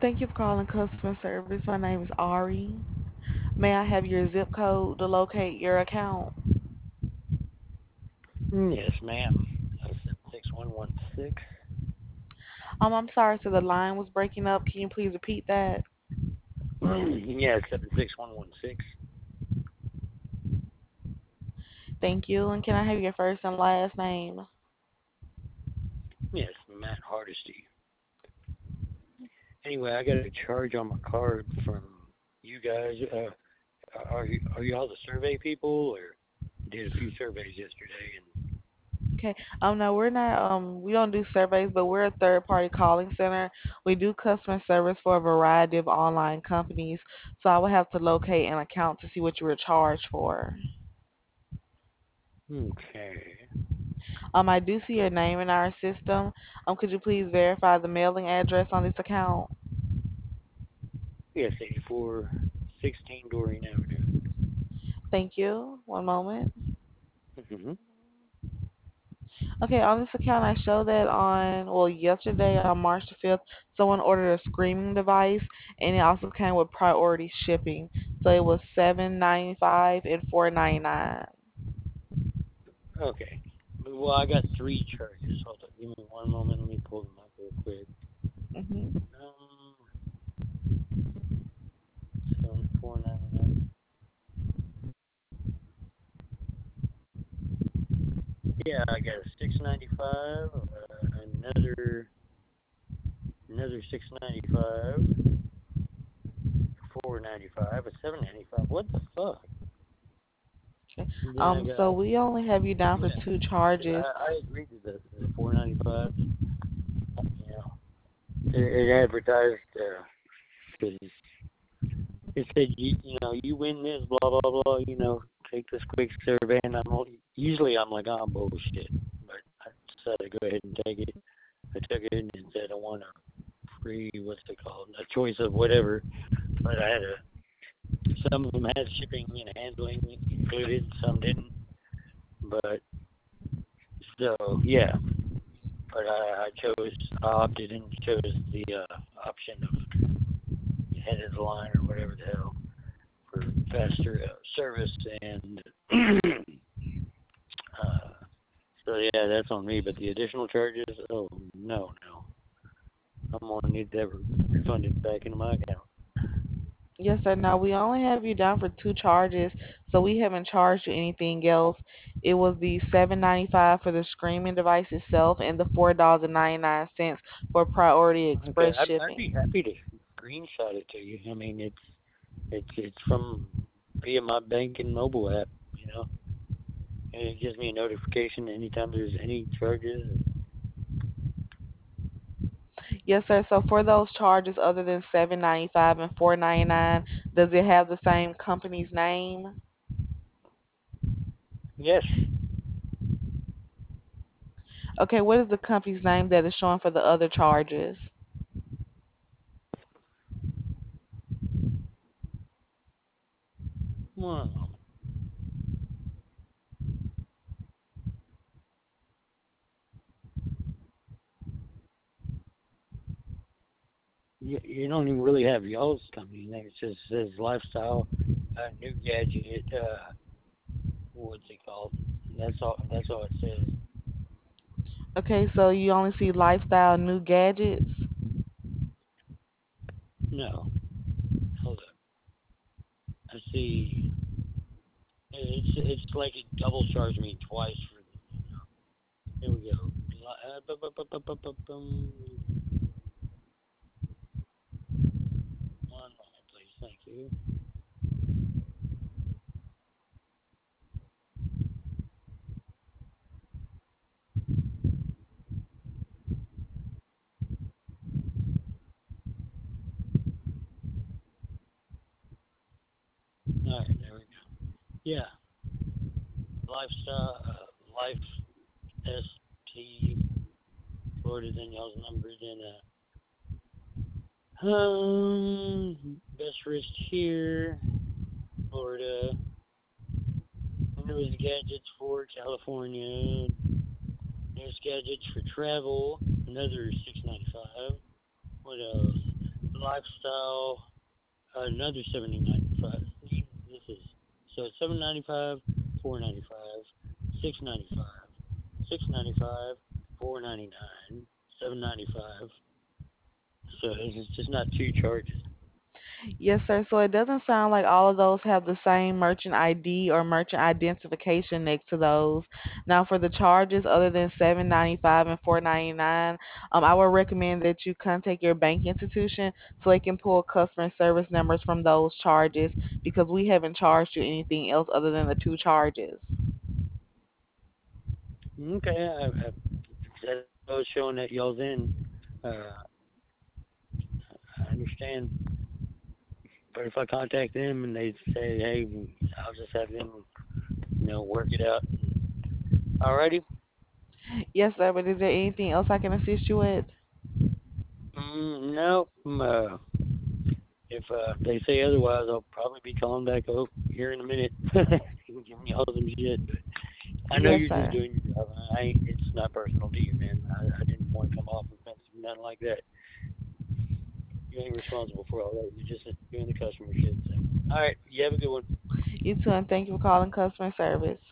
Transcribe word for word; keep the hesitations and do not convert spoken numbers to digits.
Thank you for calling customer service. My name is Ari. May I have your zip code to locate your account? Mm, Yes, ma'am. Uh, seven six one one six. Um, I'm sorry, so the line was breaking up. Can you please repeat that? Yeah, seven six one one six. Thank you. And can I have your first and last name? Yes, Matt Hardesty. Anyway, I got a charge on my card from you guys. Uh, are you are y'all the survey people, or did a few surveys yesterday? Okay. Um, no, we're not. Um, we don't do surveys, but we're a third-party calling center. We do customer service for a variety of online companies. So I would have to locate an account to see what you were charged for. And okay. Um, I do see your name in our system. Um, could you please verify the mailing address on this account? Yes, eighty four sixteen Doreen Avenue. Thank you. One moment. Mm-hmm. Okay, on this account, I show that on, well, yesterday on March the fifth, someone ordered a screaming device, and it also came with priority shipping. So it was seven ninety five and four ninety nine. Okay. Well, I got three charges. Hold on, give me one moment. Let me pull them up real quick. Mm-hmm. Um, seven four ninety nine. Yeah, I got a six ninety five, uh, another another six ninety five, four ninety five, a seven ninety five. What the fuck? Okay. And then I Um, so got we only have you down for yeah, two because charges. I, I agreed to the the four ninety five. You know, it, it advertised because it said you you know you win this blah blah blah. You know, take this quick survey, and I'm al- usually I'm like oh bullshit, but I decided to go ahead and take it. I took it and it said I want a free what's it called a choice of whatever, but I had a some of them had shipping and handling included, some didn't. But so yeah, but I, I chose I opted and chose the uh, option of head of the line or whatever the hell for faster uh, service and uh, so yeah, that's on me. But the additional charges, oh no no, I'm gonna need that refunded back into my account. Yes, sir. Now we only have you down for two charges, so we haven't charged you anything else. It was the seven ninety five for the screaming device itself, and the four dollars and ninety nine cents for priority Okay, express I'd, I'd be shipping. happy to screenshot it to you. I mean, it's it's it's from via my banking mobile app, you know, and it gives me a notification anytime there's any charges. Yes, sir. So for those charges other than seven ninety five and four ninety nine, does it have the same company's name? Yes, Okay, what is the company's name that is showing for the other charges? well, you, you don't even really have y'all's company name. It just says lifestyle, uh, new gadget. Uh, what's it called? That's all. That's all it says. Okay, so you only see lifestyle new gadgets. No, hold up. I see. It's it's like it double charged me twice for. Here we go. Uh, bu- bu- bu- bu- bu- bu- bum. One moment, please. Thank you. All right, there we go. Yeah, lifestyle, uh, life S T Florida. Then y'all's numbers in uh, um, best wrist here, Florida. Newest gadgets for California. Newest gadgets for travel. Another six ninety five. What else? lifestyle, another seventy ninety five. This is so it's seven ninety five, four ninety five, six ninety five, six ninety five, four ninety nine, seven ninety five. So it's just not two charges. Yes, sir. So it doesn't sound like all of those have the same merchant I D or merchant identification next to those. Now, for the charges other than seven ninety five and four ninety nine, um, I would recommend that you contact your bank institution so they can pull customer service numbers from those charges because we haven't charged you anything else other than the two charges. Okay, I, I, that was showing that y'all's in. Uh, I understand. But if I contact them and they say, hey, I'll just have them, you know, work it out. Alrighty. Yes, sir. But is there anything else I can assist you with? Mm, no. mm, Uh, if uh, they say otherwise, I'll probably be calling back up here in a minute, giving y'all some shit. But I know Yes, you're just sir. doing your job. I ain't, it's not personal to you, man. I, I didn't want to come off offensive, nothing like that. You ain't responsible for all that. You're just doing the customer shit. So, all right, you have a good one. You too, and thank you for calling customer service.